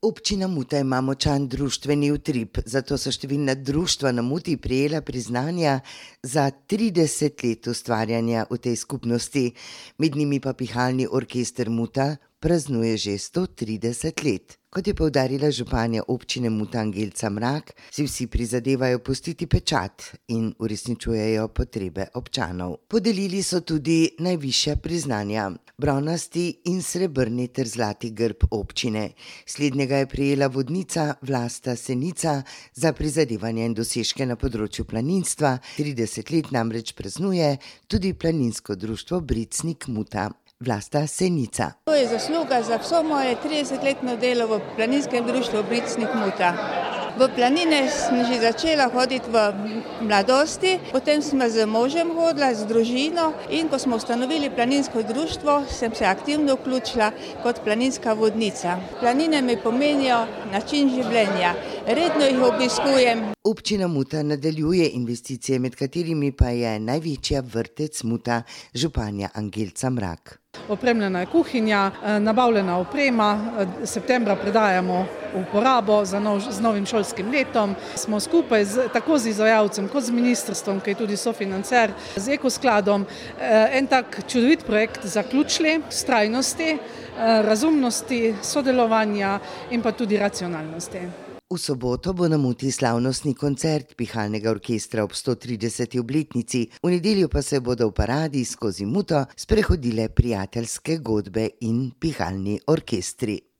Občina Muta ima močan društveni utrip, zato so številna društva na Muti prejela priznanja za 30 let ustvarjanja v tej skupnosti. Med njimi pa pihalni orkester Muta praznuje že 130 let. Kot je poudarila županja občine Muta Angelca Mrak, si vsi prizadevajo pustiti pečat in uresničujejo potrebe občanov. Podelili so tudi najvišja priznanja, bronasti in srebrni ter zlati grb občine. Slednjega je prejela vodnica Vlasta Senica za prizadevanja in dosežke na področju planinstva. 30 let namreč praznuje tudi planinsko društvo Bricnik Muta. Vlasta Senica. To je zasluga za vso moje 30-letno delo v planinskem društvu Bricnik Muta. V planine sem že začela hoditi v mladosti, potem sem z možem hodila, z družino, in ko smo ustanovili planinsko društvo, sem se aktivno vključila kot planinska vodnica. Planine mi pomenijo način življenja, redno jih obiskujem. Občina Muta nadaljuje investicije, med katerimi pa je največja vrtec Muta, županja Angelca Mrak. Opremljena je kuhinja, nabavljena oprema, septembra predajamo v uporabo z novim šolskim letom. Smo skupaj tako z izvajalcem kot z ministrstvom, ki je tudi sofinancer, z Ekoskladom, en tak čudovit projekt zaključili, vztrajnosti, razumnosti, sodelovanja in pa tudi racionalnosti. V soboto bo na Muti slavnostni koncert pihalnega orkestra ob 130. obletnici, v nedeljo pa se bodo v paradi skozi Muto sprehodile prijateljske godbe in pihalni orkestri.